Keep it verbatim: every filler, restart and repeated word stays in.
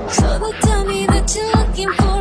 So they tell me that you're looking for